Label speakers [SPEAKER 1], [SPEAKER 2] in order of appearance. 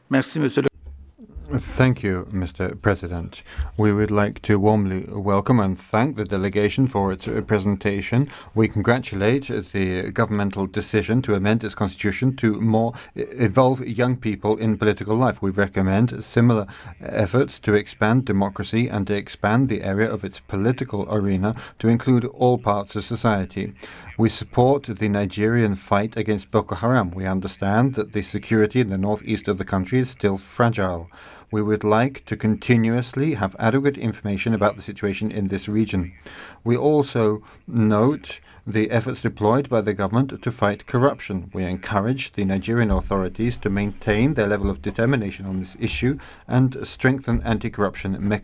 [SPEAKER 1] Merci, Monsieur le
[SPEAKER 2] Thank you, Mr. President. We would like to warmly welcome and thank the delegation for its presentation. We congratulate the governmental decision to amend its constitution to more involve young people in political life. We recommend similar efforts to expand democracy and to expand the area of its political arena to include all parts of society. We support the Nigerian fight against Boko Haram. We understand that the security in the northeast of the country is still fragile. We would like to continuously have adequate information about the situation in this region. We also note the efforts deployed by the government to fight corruption. We encourage the Nigerian authorities to maintain their level of determination on this issue and strengthen anti-corruption mechanisms.